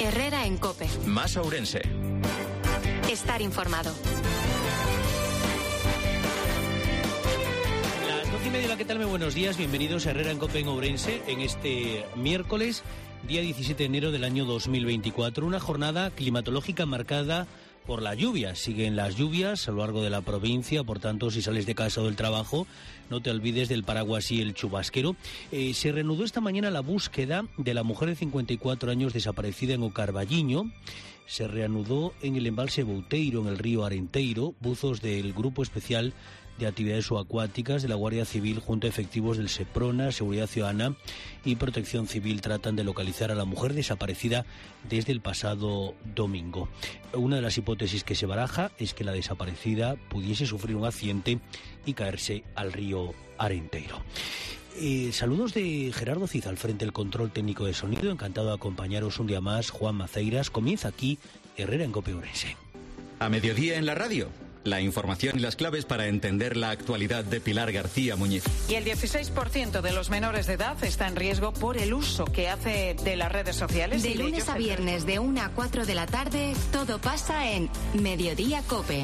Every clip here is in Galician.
Herrera en COPE. Más Ourense. Estar informado. Las 12:30, ¿qué tal? Muy buenos días, bienvenidos a Herrera en COPE en Ourense en este miércoles, día 17 de enero del año 2024. Una jornada climatológica marcada por la lluvia. Siguen las lluvias a lo largo de la provincia, por tanto, si sales de casa o del trabajo, no te olvides del paraguas y el chubasquero. Se reanudó esta mañana la búsqueda de la mujer de 54 años desaparecida en Ocarballiño. Se reanudó en el embalse Bouteiro, en el río Arenteiro. Buzos del Grupo Especial de Actividades Subacuáticas de la Guardia Civil junto a efectivos del Seprona, Seguridad Ciudadana y Protección Civil tratan de localizar a la mujer desaparecida desde el pasado domingo. Una de las hipótesis que se baraja es que la desaparecida pudiese sufrir un accidente y caerse al río Arenteiro. Saludos de Gerardo Cid al frente del control técnico de sonido. Encantado de acompañaros un día más. Juan Maceiras. Comienza aquí Herrera en COPE Ourense. A mediodía en la radio. La información y las claves para entender la actualidad de Pilar García Muñiz. Y el 16% de los menores de edad está en riesgo por el uso que hace de las redes sociales. De lunes a viernes, de 1 a 4 de la tarde, todo pasa en Mediodía COPE.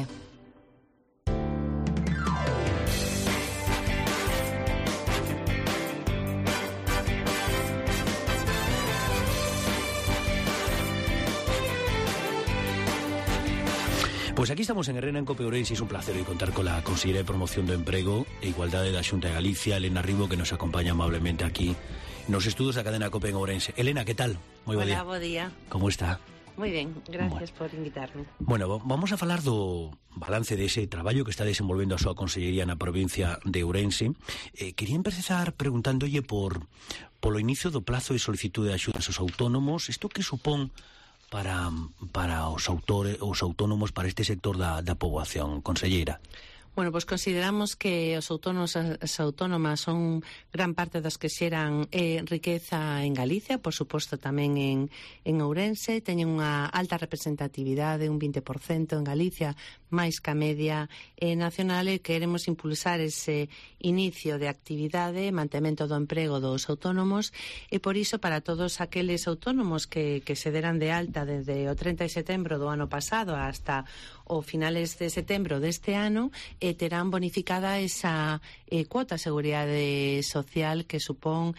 Pues aquí estamos en Herrera en COPE Ourense. Es un placer hoy contar con la consellera de Promoción do Emprego e Igualdade da Xunta de Galicia, Elena Ribo, que nos acompaña amablemente aquí nos estudios da cadena COPE en Ourense. Elena, ¿qué tal? Moi bo día. Hola, bo día. Como está? Moi ben, gracias por invitarme. Bueno, vamos a falar do balance dese traballo que está desenvolvendo a súa consellería na provincia de Ourense. Quería empezar preguntándolle polo inicio do plazo de solicitude de axudas aos autónomos. Isto que supón para os autónomos, para este sector da poboación, conselleira? Bueno, pues consideramos que os autónomos as autónomas son gran parte das que xeran riqueza en Galicia, por suposto tamén en Ourense, teñen unha alta representatividade, un 20% en Galicia, máis que a media nacional, e queremos impulsar ese inicio de actividade, mantemento do emprego dos autónomos, e por iso para todos aqueles autónomos que se deran de alta desde o 30 de setembro do ano pasado hasta o finales de setembro deste ano, terán bonificada esa cuota de seguridade social que supón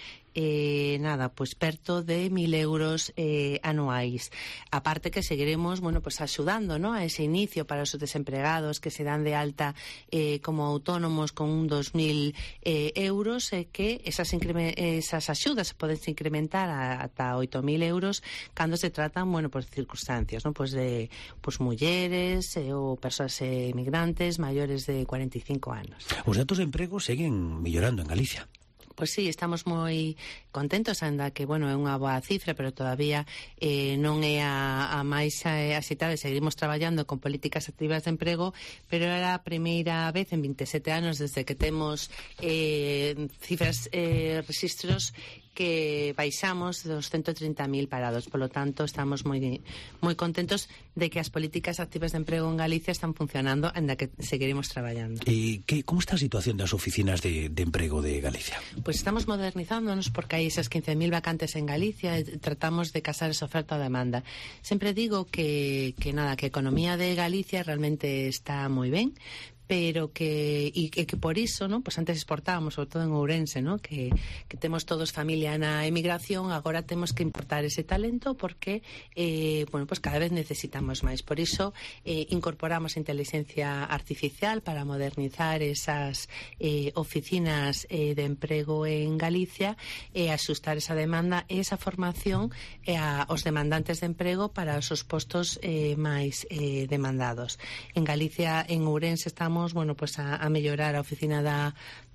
pues perto de 1.000 euros anuais. Aparte que seguiremos, pues axudando, ¿no?, a ese inicio para os desempregados que se dan de alta como autónomos con un 2.000 euros, que esas axudas poden incrementar ata 8.000 euros cando se tratan, por circunstancias, ¿no?, pues de mulleres ou persoas migrantes maiores de 45 anos. Os datos de emprego seguen mellorando en Galicia. Pois sí, estamos moi contentos, anda que, é unha boa cifra, pero todavía non é a máis axitada. Seguimos traballando con políticas activas de emprego, pero era a primeira vez en 27 anos desde que temos cifras, registros que baixamos dos 130.000 parados. Por lo tanto, estamos moi contentos de que as políticas activas de emprego en Galicia están funcionando, ainda que seguiremos traballando. Como está a situación das oficinas de emprego de Galicia? Pues estamos modernizándonos porque hai esas 15.000 vacantes en Galicia e tratamos de casar esa oferta a demanda. Sempre digo que a economía de Galicia realmente está moi ben, pero que por iso, ¿no?, pues antes exportábamos, sobre todo en Ourense, ¿no?, que temos todos familia na emigración, agora temos que importar ese talento porque pues cada vez necesitamos máis. Por iso incorporamos a inteligencia artificial para modernizar esas oficinas de emprego en Galicia e axustar esa demanda e esa formación aos demandantes de emprego para os postos máis demandados. En Galicia, en Ourense, estamos a mellorar a oficina da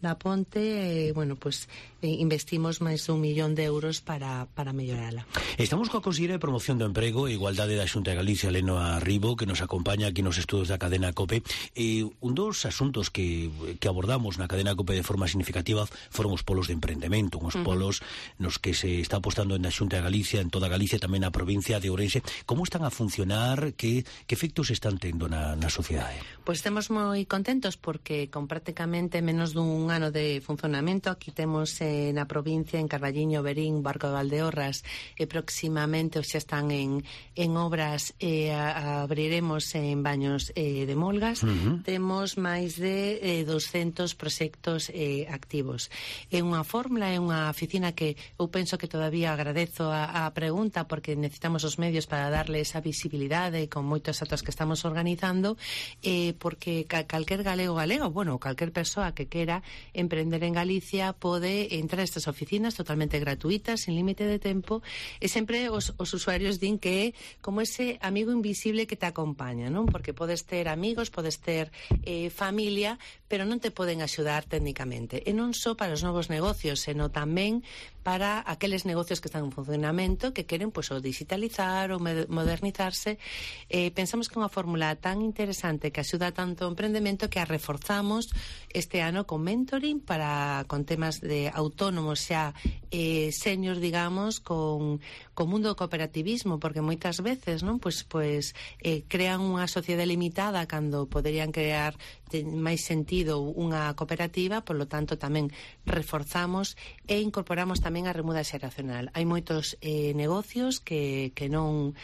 Ponte, investimos máis de 1 millón de euros para mellorala. Estamos coa conselleira de Promoción do Emprego e Igualdade da Xunta de Galicia, Elena Ribo, que nos acompaña aquí nos estudos da cadena COPE. Un dos asuntos que abordamos na cadena COPE de forma significativa foron os polos de emprendemento, uns polos nos que se está apostando na Xunta de Galicia, en toda Galicia, tamén na provincia de Ourense. Como están a funcionar? Que efectos están tendo na sociedade? Pois estamos moi contentos porque con prácticamente menos dun ano de funcionamento, aquí temos na provincia, en Carballiño, Verín, Barco de Valdeorras, e próximamente xa están en obras, abriremos en Baños de Molgas. Temos máis de 200 proxectos activos. É unha fórmula, é unha oficina que eu penso que todavía agradezo a pregunta, porque necesitamos os medios para darle esa visibilidade con moitos actos que estamos organizando, porque calquer galego, bueno, calquer persoa que quera emprender en Galicia pode entrar a estas oficinas totalmente gratuitas, sin límite de tempo, e sempre os usuarios din que é como ese amigo invisible que te acompaña, non? Porque podes ter amigos, podes ter familia, pero non te poden axudar técnicamente. E non só para os novos negocios, senón tamén para aqueles negocios que están en funcionamento, que queren o digitalizar ou modernizarse. Pensamos que é unha fórmula tan interesante que axuda tanto ao emprendemento que a reforzamos este ano con mentoring con temas de autónomos xa senior, digamos, con mundo do cooperativismo, porque moitas veces, non, pues crean unha sociedade limitada cando poderían crear máis sentido unha cooperativa. Por lo tanto, tamén reforzamos e incorporamos tamén a remuda xeracional. Hai moitos negocios que non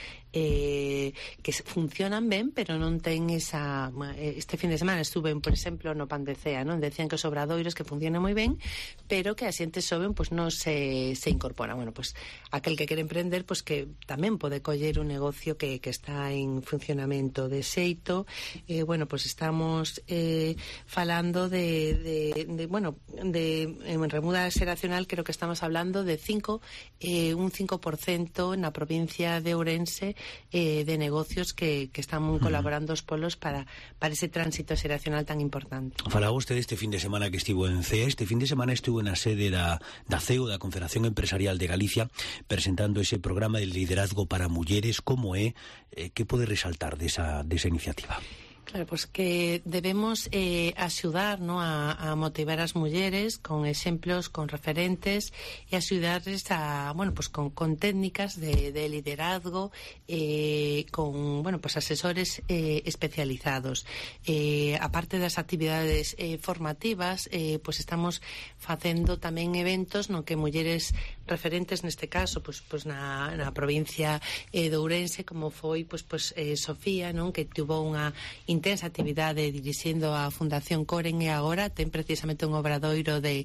que funcionan ben, pero non ten esa... Este fin de semana estuve, por exemplo, no Pan de Cea, non? Decían que os obradoiros que funcionan moi ben, pero que a xente xoven non se incorpora. Bueno, aquel que quere emprender, que tamén pode coller un negocio que está en funcionamento de xeito. Bueno, estamos falando de en remuda xeracional, creo que estamos hablando de un 5% na provincia de Ourense de negocios que están colaborando os polos para ese tránsito xeracional tan importante. Falaba usted este fin de semana que estivo en CEA. Este fin de semana estuvo na sede da CEO, da Confederación Empresarial de Galicia, presentando ese programa de liderazgo para mulleres. Como é? Que pode resaltar desa iniciativa? Claro, que debemos axudar, ¿no?, a motivar as mulleres con exemplos, con referentes, e axudarles con técnicas de liderazgo, con, asesores especializados. Aparte das actividades formativas, estamos facendo tamén eventos no que mulleres referentes, neste caso, na provincia de Ourense, como foi Sofía, non?, que tuvo unha intensa actividade dirixindo a Fundación Coren, e agora ten precisamente un obradoiro de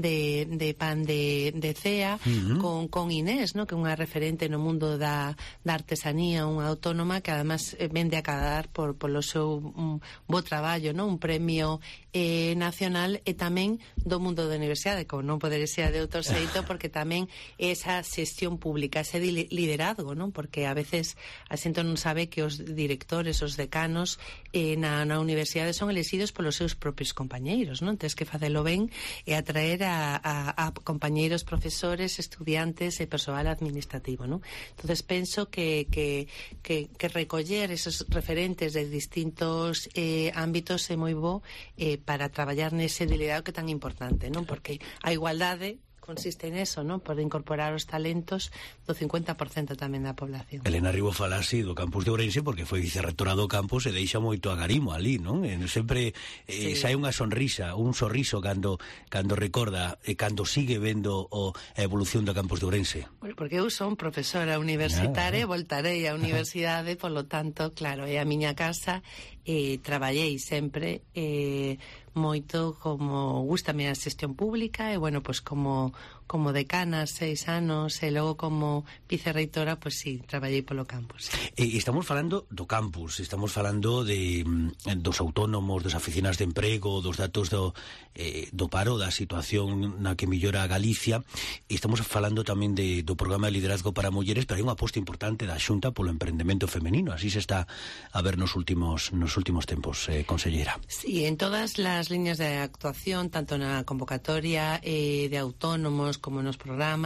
pan de cea con Inés, ¿no?, que é unha referente no mundo da artesanía, unha autónoma que además vende a cadar polo seu bo traballo, ¿no?, un premio nacional, e tamén do mundo da universidade, como non podería ser de outro xeito, porque tamén esa xestión pública, ese liderazgo, ¿no?, porque a veces a xente non sabe que os directores, os decanos na universidade son elexidos polos seus propios compañeiros, non? Tens que facelo ben e atraer a compañeiros, profesores, estudiantes e persoal administrativo, non? Entonces penso que recoller esos referentes de distintos ámbitos é moi bo para traballar nese liderazgo que é tan importante, non? Porque a igualdade consiste neso, non? Por incorporar os talentos do 50% tamén da población. Elena Ribo falase do campus de Ourense porque foi vicerrectora do campus e deixa moito agarimo ali, non? Sempre sae unha sonrisa, un sorriso cando recorda e cando sigue vendo a evolución do campus de Ourense. Bueno, porque eu son profesora universitaria, voltarei á universidade, por lo tanto, claro, é a miña casa, traballei sempre moito, como gústame a xestión pública, e como decana 6 anos, e logo como vicerreitora, sí, traballei polo campus. Estamos falando do campus, estamos falando dos autónomos, das oficinas de emprego, dos datos do paro, da situación na que mellora Galicia, e estamos falando tamén do programa de liderazgo para mulleres, pero hai unha aposta importante da Xunta polo emprendemento femenino. Así se está a ver nos últimos tempos, conselleira. Sí, en todas as líneas de actuación, tanto na convocatoria de autónomos como nos programas,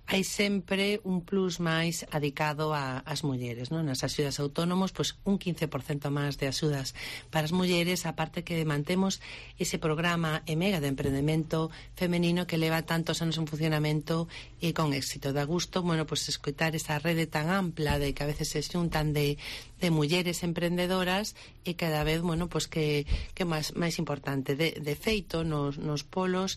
hai sempre un plus máis adicado ás mulleres, non? Nas axudas autónomos, pois un 15% máis de axudas para as mulleres, aparte que mantemos ese programa EMEGA de emprendemento femenino que leva tantos anos en funcionamento e con éxito. Da gusto, bueno, pois escoitar esa rede tan ampla de que a veces se xuntan de mulleres emprendedoras e cada vez, bueno, pois que máis importante. De feito, nos polos,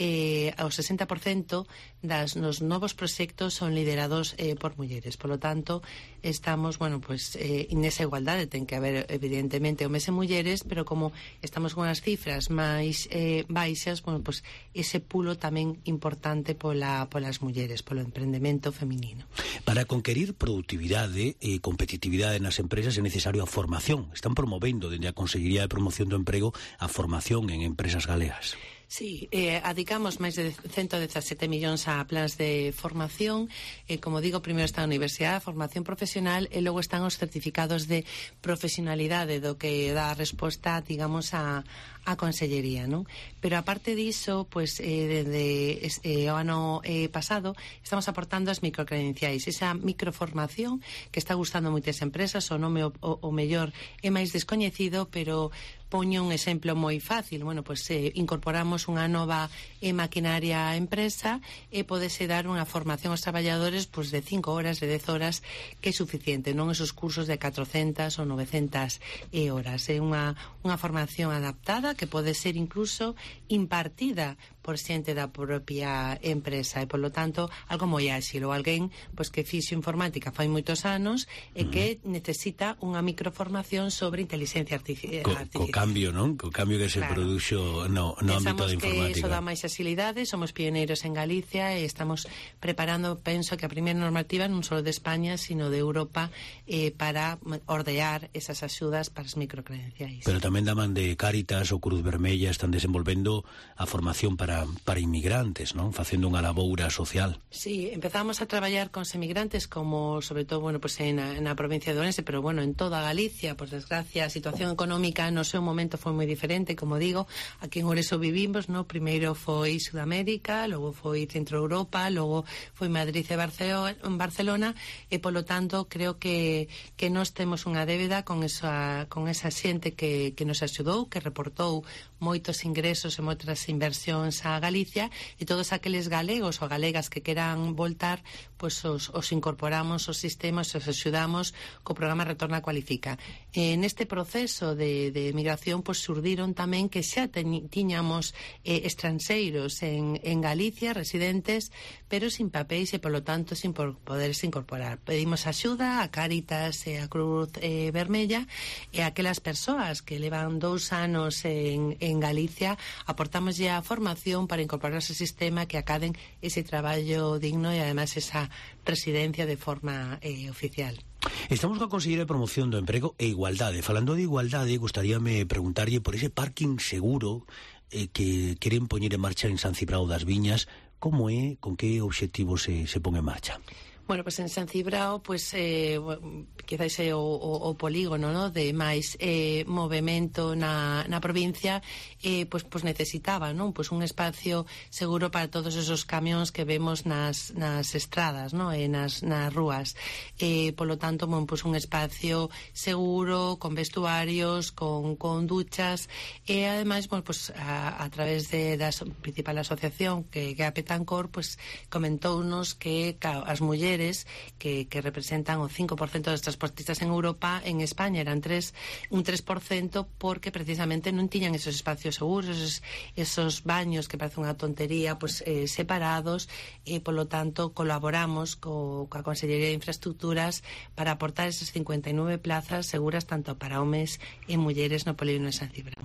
ao 60% nos novos proxectos son liderados por mulleres. Por lo tanto, estamos, bueno, pois nesa igualdade ten que haber, evidentemente, homes e mulleres, pero como estamos con as cifras máis baixas, bueno, pois ese pulo tamén importante polas mulleres, polo emprendemento feminino. Para conquerir produtividade e competitividade nas empresas é necesario a formación. Están promovendo dende a Consellería de Promoción do Emprego a formación en empresas galegas. Sí, adicamos máis de 117 millóns a plans de formación. Como digo, primeiro está a universidade, a formación profesional, e logo están os certificados de profesionalidade do que dá a resposta, digamos, a Consellería, non? Pero aparte diso, pois, desde o ano pasado estamos aportando as microcredenciais, esa microformación que está gustando moitas empresas. O nome o mellor é máis descoñecido, pero poño un exemplo moi fácil. Bueno, pois incorporamos unha nova maquinaria á empresa e podese dar unha formación aos traballadores pois de 5 horas, de 10 horas, que é suficiente, non esos cursos de 400 ou 900 horas. É unha formación adaptada que pode ser incluso impartida por xente da propia empresa e, polo tanto, algo moi áxil, ou alguén pois que fixo informática fai moitos anos e que necesita unha microformación sobre inteligencia artificial. Co cambio, non? Co cambio que se produxo no ámbito da informática. Pensamos que iso dá máis axilidade, somos pioneiros en Galicia e estamos preparando, penso que a primeira normativa non só de España, sino de Europa, para ordear esas axudas para as microcredenciais. Pero tamén da man de Cáritas ou Cruz Vermella están desenvolvendo a formación para inmigrantes, non? Facendo unha laboura social. Sí, empezamos a traballar con emigrantes como, sobre todo, bueno, pues na provincia de Ourense, pero bueno, en toda Galicia, por desgracia, a situación económica no seu momento foi moi diferente, como digo, aquí en Ourense vivimos, no? Primeiro foi Sudamérica, logo foi Centro Europa, logo foi Madrid e Barcelona, e polo tanto creo que nós temos unha débeda con esa xente que nos axudou, que reportou moitos ingresos e moitas inversións a Galicia, e todos aqueles galegos ou galegas que queran voltar, pois os incorporamos aos sistemas, os axudamos co programa Retorna Cualifica. Neste proceso de migración, pois surdiron tamén que xa tiñamos estranxeiros en Galicia, residentes, pero sin papéis e, polo tanto, sin poderse incorporar. Pedimos axuda a Cáritas e a Cruz Vermella, e a aquelas persoas que levan 2 anos en Galicia, aportamos ya a formación para incorporarse ao sistema, que acaden ese traballo digno e, además, esa residencia de forma oficial. Estamos coa Conselleira de Promoción do Emprego e Igualdade. Falando de igualdade, gustaríame preguntarlle por ese parking seguro que queren poñer en marcha en San Cibrao das Viñas. Como é, con que obxectivo se pon en marcha? Bueno, pues en San Cibrao, pues quizás é o polígono, ¿no?, de máis movimento na provincia, pues necesitaba, ¿no?, pues un espacio seguro para todos esos camións que vemos nas estradas, ¿no?, e nas rúas. Polo tanto, bueno, pues un espacio seguro, con vestuarios, con duchas, e ademais, bueno, pues a través da principal asociación que é a Petancor, pues comentounos que as mulleres que representan o 5% dos transportistas en Europa, en España eran un 3%, porque precisamente non tiñan esos espacios seguros, esos baños que parece unha tontería, pues separados, e polo tanto colaboramos coa Consellería de Infraestructuras para aportar esas 59 plazas seguras tanto para homes e mulleres no polígono de San Cibrao.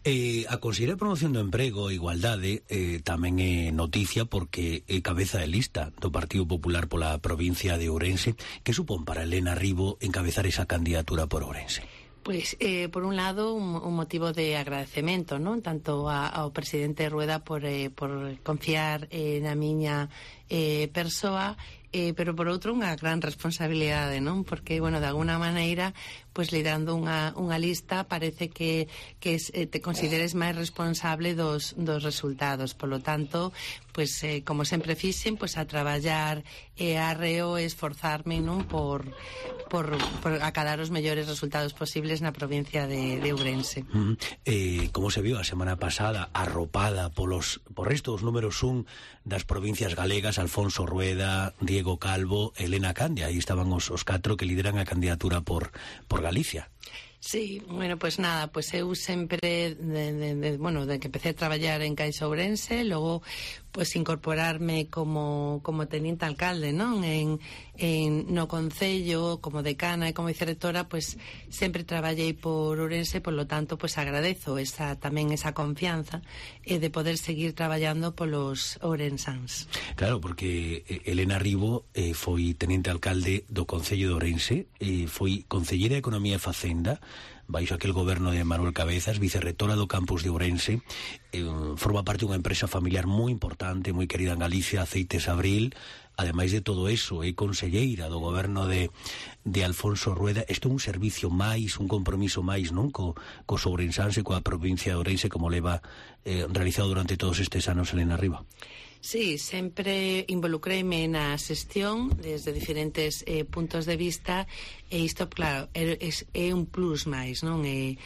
A Consellería de Promoción do Emprego e Igualdade tamén é noticia porque é cabeza de lista do Partido Popular pola provincia de Ourense. Que supón para Elena Ribo encabezar esa candidatura por Ourense? Pues, por un lado, un motivo de agradecemento, ¿no?, tanto ao presidente Rueda por confiar na miña persoa, pero por outro unha gran responsabilidade, non? Porque, bueno, de alguna maneira, pois liderando unha lista parece que te consideres máis responsable dos resultados. Polo tanto, pois como sempre fixen, pois a traballar arreo e esforzarme, non, por acadar os mellores resultados posibles na provincia de Ourense. Como se viu a semana pasada, arropada por resto dos números 1 das provincias galegas, Alfonso Rueda, Diego Calvo, Elena Candia, aí estaban os 4 que lideran a candidatura por Galicia. Sí, bueno, pues nada, pues eu sempre de que empecé a traballar en Caixa Ourense, logo pues incorporarme como teniente alcalde, non? No concello, como decana e como vicerrectora, pues sempre traballei por Ourense, por lo tanto, pues agradezo tamén esa confianza de poder seguir traballando polos ourensáns. Claro, porque Elena Ribo foi teniente alcalde do concello de Ourense, foi concelleira de Economía e Facenda baixo aquel goberno de Manuel Cabezas, vicerrectora do campus de Ourense, forma parte dunha empresa familiar moi importante, moi querida en Galicia, Aceites Abril. Ademais de todo eso, é conselleira do goberno de Alfonso Rueda. Isto é un servicio máis, un compromiso máis, non? Cos ourensáns e coa provincia de Ourense, como leva realizado durante todos estes anos Elena Riba. Sí, sempre involucreime na xestión desde diferentes puntos de vista, e isto, claro, é un plus máis, non?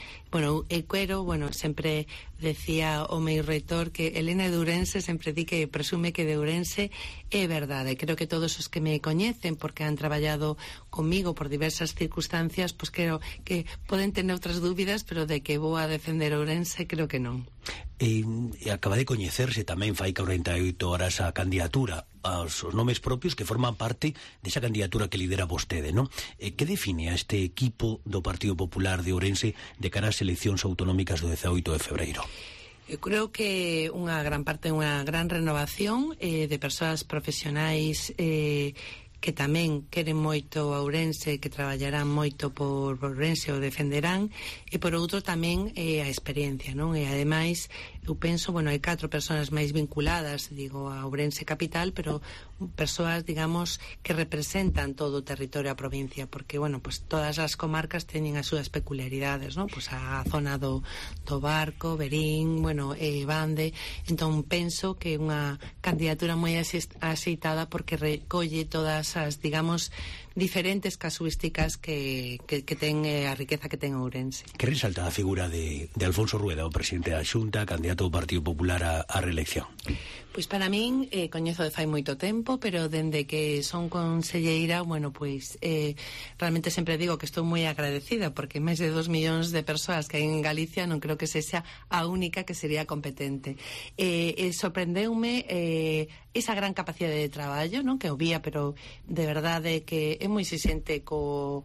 Sempre decía o meu reitor que Elena de Ourense, sempre di que presume que de Ourense, é verdade. Creo que todos os que me coñecen, porque han traballado comigo por diversas circunstancias, pues creo que poden tener outras dúbidas, pero de que vou a defender Ourense, creo que non. E acaba de coñecerse tamén fai 48 horas a candidatura, os nomes propios que forman parte desa candidatura que lidera vostede, non? Que define a este equipo do Partido Popular de Ourense de cara ás eleccións autonómicas do 18 de febreiro? Eu creo que unha gran parte, unha gran renovación de persoas profesionais que tamén queren moito a Ourense, que traballarán moito por Ourense o defenderán, e por outro tamén a experiencia, non? E ademais, eu penso, hai 4 persoas máis vinculadas, digo, a Ourense capital, pero persoas, digamos, que representan todo o territorio da provincia, porque, pues todas as comarcas teñen as súas peculiaridades, non? Pues a zona do Barco, Verín, Bande, entón penso que é unha candidatura moi axeitada porque recolle todas as, digamos, diferentes casuísticas que ten a riqueza que ten Ourense. Que resalta a figura de Alfonso Rueda, o presidente da Xunta, candidato do Partido Popular á reelección? Pois para min, coñezo de fai moito tempo, pero dende que son conselleira, realmente sempre digo que estou moi agradecida, porque máis de 2 millóns de persoas que hai en Galicia non creo que sexa a única que sería competente. Sorprendeume esa gran capacidade de traballo, non? Que o vía, pero de verdade que é moi exixente co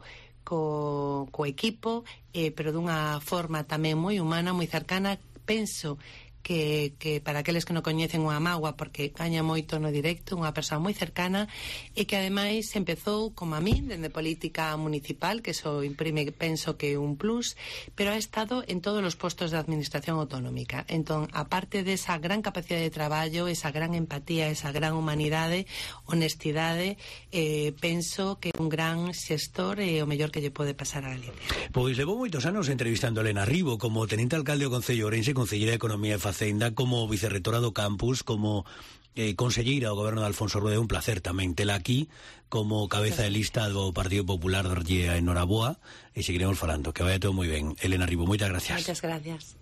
equipo, pero dunha forma tamén moi humana, moi cercana. Penso que para aqueles que non coñecen unha mágoa, porque gaña moito no directo, unha persoa moi cercana, e que ademais empezou como a min dende política municipal, que eso imprime, penso que un plus, pero ha estado en todos os postos de administración autonómica. Entón, aparte desa gran capacidade de traballo, esa gran empatía, esa gran humanidade, honestidade, penso que é un gran xestor e o mellor que lle pode pasar a Galicia. Pois levou moitos anos entrevistando a Elena Ribo como tenente alcalde do Concello Ourense, concelleira de Economía e Facenda, como vicerrectora do campus, como conselleira do goberno de Alfonso Rueda. Un placer tamén tela aquí como cabeza de lista do Partido Popular. Darlle a enhoraboa e seguiremos falando. Que vaya todo moi ben. Elena Ribo, moitas gracias. Moitas gracias.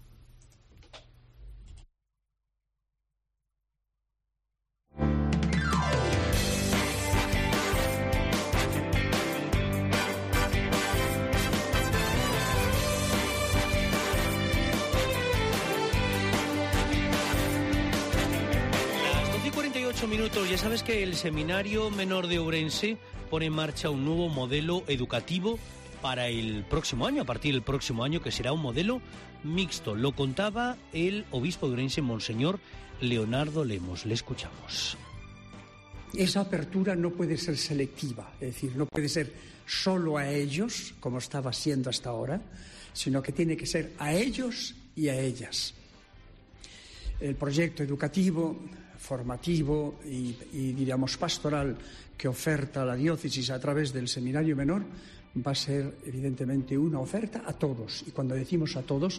Minutos. Ya sabes que el Seminario Menor de Ourense pone en marcha un nuevo modelo educativo para el próximo año, a partir del próximo año, que será un modelo mixto. Lo contaba el obispo de Ourense, Monseñor Leonardo Lemos. Le escuchamos. Esa apertura no puede ser selectiva, es decir, no puede ser solo a ellos, como estaba siendo hasta ahora, sino que tiene que ser a ellos y a ellas. El proyecto educativo formativo y diríamos pastoral que oferta la diócesis a través del Seminario Menor va a ser evidentemente una oferta a todos. Y cuando decimos a todos...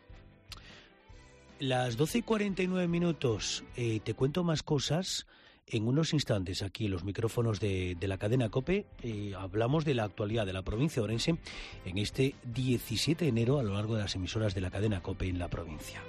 Las 12:49, te cuento más cosas. En unos instantes, aquí en los micrófonos de la cadena COPE, hablamos de la actualidad de la provincia de Ourense en este 17 de enero a lo largo de las emisoras de la cadena COPE en la provincia.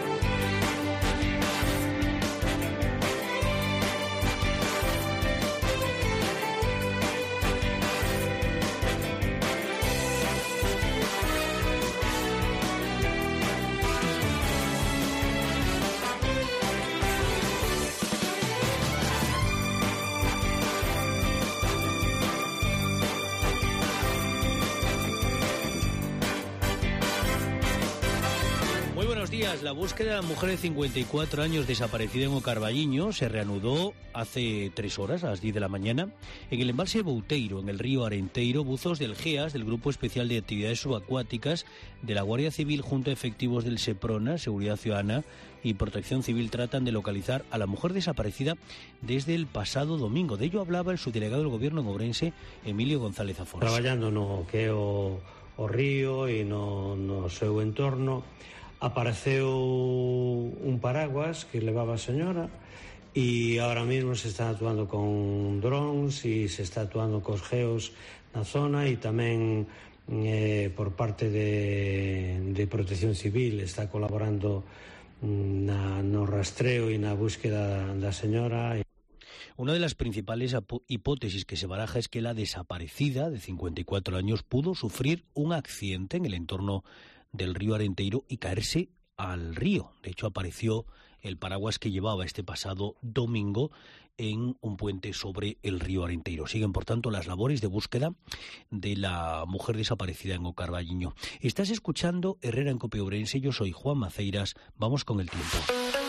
La búsqueda de la mujer de 54 años desaparecida en O Carballiño se reanudó hace 3 horas, a las 10 de la mañana, en el embalse Bouteiro, en el río Arenteiro. Buzos del GEAS, del Grupo Especial de Actividades Subacuáticas de la Guardia Civil, junto a efectivos del SEPRONA, Seguridad Ciudadana y Protección Civil, tratan de localizar a la mujer desaparecida desde el pasado domingo. De ello hablaba el subdelegado del Gobierno en Ourense, Emilio González Afonso. Traballando no que é o río e no seu entorno, apareceu un paraguas que levaba a señora e ahora mismo se está actuando con drones e se está actuando cos geos na zona e tamén por parte de Protección Civil está colaborando no rastreo e na búsqueda da señora. Una de las principales hipótesis que se baraja es que la desaparecida de 54 años pudo sufrir un accidente en el entorno del río Arenteiro y caerse al río. De hecho, apareció el paraguas que llevaba este pasado domingo en un puente sobre el río Arenteiro. Siguen, por tanto, las labores de búsqueda de la mujer desaparecida en O Carballiño. Estás escuchando Herrera en COPE Ourense. Yo soy Juan Maceiras. Vamos con el tiempo.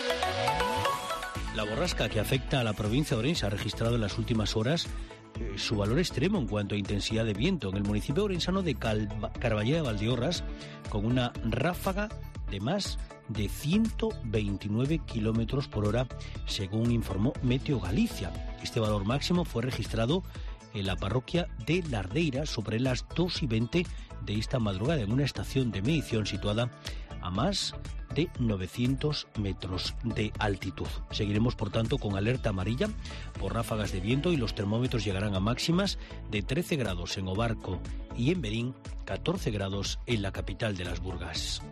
La borrasca que afecta a la provincia de Ourense ha registrado en las últimas horas su valor extremo en cuanto a intensidad de viento en el municipio orensano de Carballeda de Valdeorras, con una ráfaga de más de 129 kilómetros por hora, según informó Meteo Galicia. Este valor máximo fue registrado en la parroquia de Lardeira sobre las 2:20 de esta madrugada, en una estación de medición situada a más de 900 metros de altitud. Seguiremos, por tanto, con alerta amarilla por ráfagas de viento y los termómetros llegarán a máximas de 13 grados en Obarco y en Berín, 14 grados en la capital de las Burgas.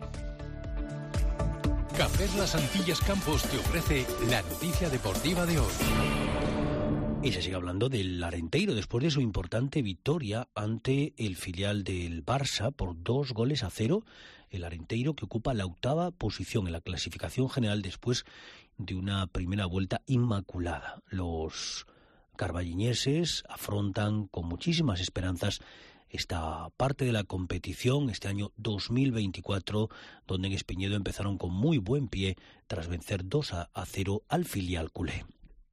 Café Las Antillas Campos te ofrece la noticia deportiva de hoy. Y se sigue hablando del Arenteiro después de su importante victoria ante el filial del Barça por 2-0. El Arenteiro, que ocupa la 8ª posición en la clasificación general después de una primera vuelta inmaculada. Los carballiñeses afrontan con muchísimas esperanzas esta parte de la competición, este año 2024, donde en Espiñedo empezaron con muy buen pie tras vencer 2-0 al filial culé.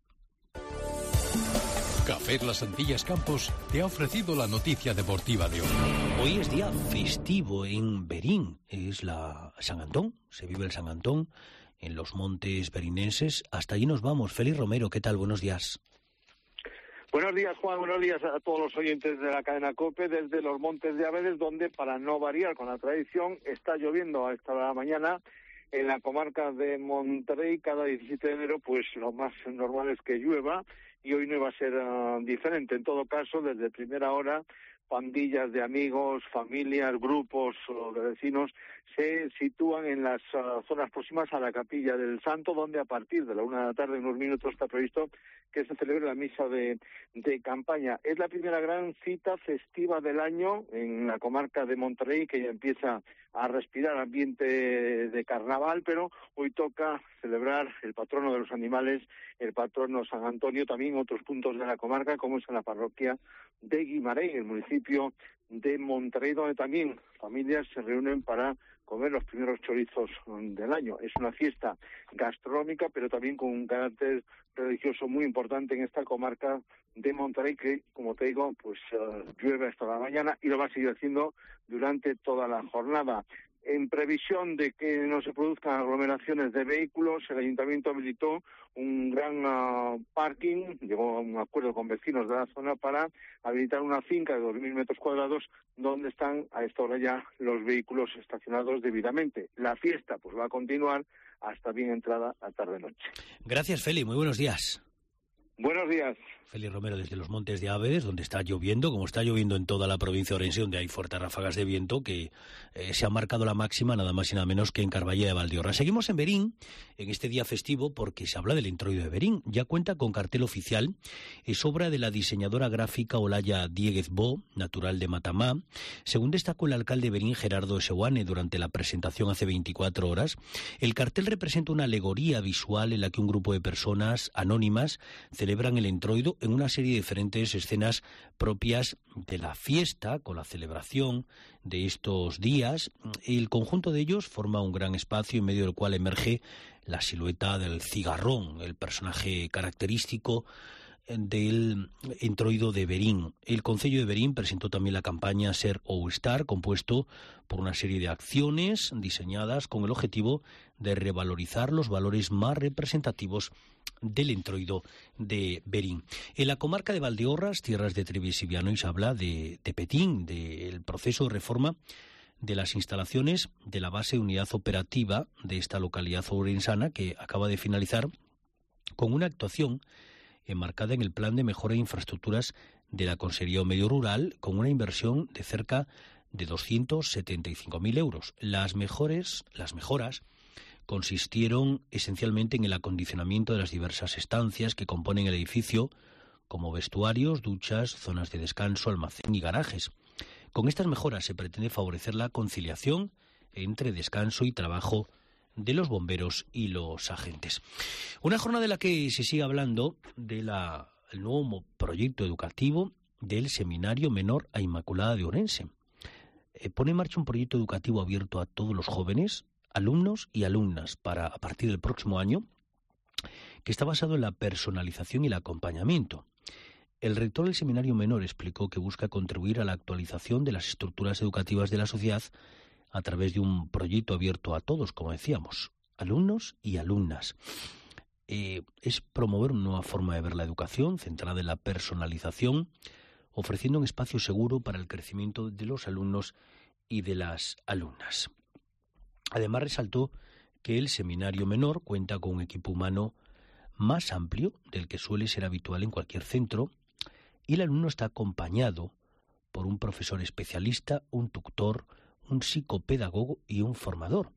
Café Las Antillas Campos te ha ofrecido la noticia deportiva de hoy. Hoy es día festivo en Berín, es la San Antón, se vive el San Antón en los montes berinenses. Hasta allí nos vamos. Félix Romero, ¿qué tal? Buenos días. Buenos días, Juan, buenos días a todos los oyentes de la cadena COPE desde los Montes de Abeles, donde, para no variar con la tradición, está lloviendo a esta hora de la mañana. En la comarca de Monterrey, cada 17 de enero, pues lo más normal es que llueva, y hoy no iba a ser diferente. En todo caso, desde primera hora, pandillas de amigos, familias, grupos de vecinos se sitúan en las zonas próximas a la Capilla del Santo, donde a partir de la 1 de la tarde, en unos minutos, está previsto que se celebre la misa de campaña. Es la primera gran cita festiva del año en la comarca de Monterrey, que ya empieza a respirar ambiente de carnaval, pero hoy toca celebrar el patrono de los animales, el patrono San Antonio, también en otros puntos de la comarca, como es en la parroquia de Guimarães, el municipio de Monterrey, donde también familias se reúnen para comer los primeros chorizos del año. Es una fiesta gastronómica, pero también con un carácter religioso muy importante en esta comarca de Monterrey, que, como te digo, pues llueve hasta la mañana y lo va a seguir haciendo durante toda la jornada. En previsión de que no se produzcan aglomeraciones de vehículos, el Ayuntamiento habilitó un gran parking, llegó a un acuerdo con vecinos de la zona para habilitar una finca de 2.000 metros cuadrados donde están a esta hora ya los vehículos estacionados debidamente. La fiesta pues va a continuar hasta bien entrada a tarde-noche. Gracias, Feli. Muy buenos días. Buenos días. Félix Romero desde los Montes de Ábeles, donde está lloviendo, como está lloviendo en toda la provincia de Orense, donde hay fuertes ráfagas de viento, que se ha marcado la máxima nada más y nada menos que en Carballeda de Valdeorras. Seguimos en Verín, en este día festivo, porque se habla del introito de Verín. Ya cuenta con cartel oficial, es obra de la diseñadora gráfica Olaya Diéguez Bo, natural de Matamá. Según destacó el alcalde de Verín, Gerardo Seguane, durante la presentación hace 24 horas, el cartel representa una alegoría visual en la que un grupo de personas anónimas celebran el introito en una serie de diferentes escenas propias de la fiesta, con la celebración de estos días. El conjunto de ellos forma un gran espacio en medio del cual emerge la silueta del cigarrón, el personaje característico del introito de Verín. El Concello de Verín presentó también la campaña Ser ou Estar, compuesto por una serie de acciones diseñadas con el objetivo de revalorizar los valores más representativos del introito de Verín. En la comarca de Valdeorras, tierras de Trebes y Vianois, se habla de Petín, del proceso de reforma de las instalaciones de la base de unidad operativa de esta localidad ourensana, que acaba de finalizar con una actuación enmarcada en el plan de mejora de infraestructuras de la Consejería de Medio Rural, con una inversión de cerca de 275.000 euros. Las mejoras consistieron esencialmente en el acondicionamiento de las diversas estancias que componen el edificio, como vestuarios, duchas, zonas de descanso, almacén y garajes. Con estas mejoras se pretende favorecer la conciliación entre descanso y trabajo de los bomberos y los agentes. Una jornada de la que se sigue hablando del nuevo proyecto educativo del Seminario Menor a Inmaculada de Ourense. Pone en marcha un proyecto educativo abierto a todos los jóvenes, alumnos y alumnas a partir del próximo año, que está basado en la personalización y el acompañamiento. El rector del Seminario Menor explicó que busca contribuir a la actualización de las estructuras educativas de la sociedad a través de un proyecto abierto a todos, como decíamos, alumnos y alumnas. Es promover una nueva forma de ver la educación, centrada en la personalización, ofreciendo un espacio seguro para el crecimiento de los alumnos y de las alumnas. Además, resaltó que el Seminario Menor cuenta con un equipo humano más amplio del que suele ser habitual en cualquier centro, y el alumno está acompañado por un profesor especialista, un tutor, un psicopedagogo y un formador.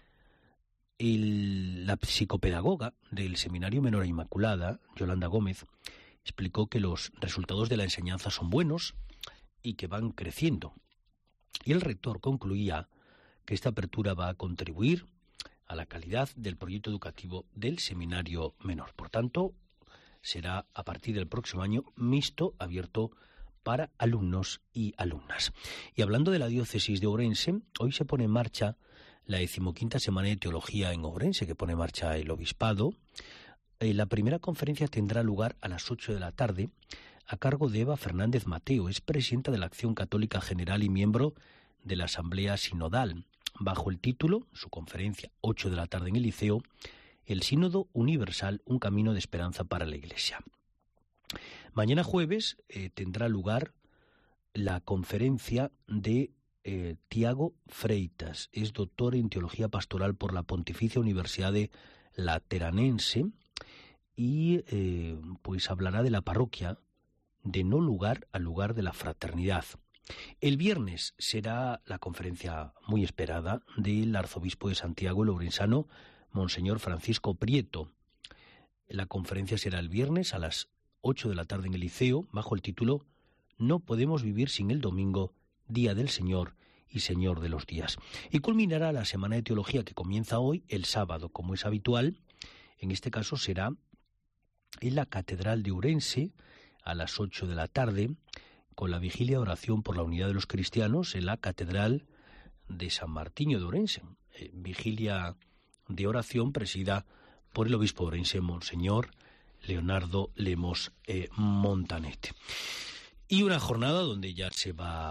La psicopedagoga del Seminario Menor a Inmaculada, Yolanda Gómez, explicó que los resultados de la enseñanza son buenos y que van creciendo. Y el rector concluía que esta apertura va a contribuir a la calidad del proyecto educativo del Seminario Menor. Por tanto, será a partir del próximo año mixto, abierto para alumnos y alumnas. Y hablando de la diócesis de Ourense, hoy se pone en marcha la 15ª Semana de Teología en Ourense, que pone en marcha el Obispado. La primera conferencia tendrá lugar a las 8 de la tarde, a cargo de Eva Fernández Mateo. Es presidenta de la Acción Católica General y miembro de la Asamblea Sinodal. Bajo el título, su conferencia, 8 de la tarde en el Liceo, El Sínodo Universal, un camino de esperanza para la Iglesia. Mañana jueves tendrá lugar la conferencia de Tiago Freitas. Es doctor en Teología Pastoral por la Pontificia Universidad de Lateranense y pues hablará de la parroquia de no lugar al lugar de la fraternidad. El viernes será la conferencia muy esperada del arzobispo de Santiago el Ourensano, Monseñor Francisco Prieto. La conferencia será el viernes a las 8 de la tarde en el Liceo, bajo el título No podemos vivir sin el domingo, Día del Señor y Señor de los días. Y culminará la Semana de Teología, que comienza hoy, el sábado, como es habitual. En este caso será en la Catedral de Ourense a las 8 de la tarde, con la vigilia de oración por la unidad de los cristianos en la Catedral de San Martiño de Ourense. Vigilia de oración presidida por el obispo de Ourense, Monseñor Leonardo Lemos Montanet. Y una jornada donde ya se va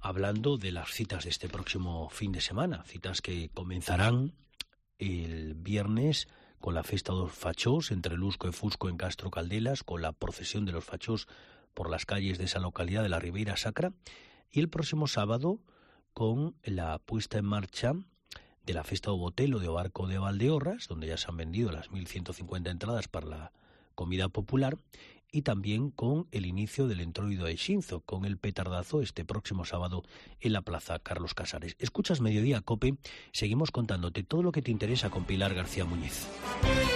hablando de las citas de este próximo fin de semana, citas que comenzarán el viernes con la Festa dos Fachós entre Lusco e Fusco en Castro Caldelas, con la procesión de los fachós por las calles de esa localidad de la Ribeira Sacra, y el próximo sábado con la puesta en marcha de la Festa do Botelo de Barco de Valdeorras, donde ya se han vendido las 1.150 entradas para la comida popular, y también con el inicio del Entroido de Xinzo, con el petardazo este próximo sábado en la Plaza Carlos Casares. Escuchas Mediodía Cope, seguimos contándote todo lo que te interesa con Pilar García Muñiz.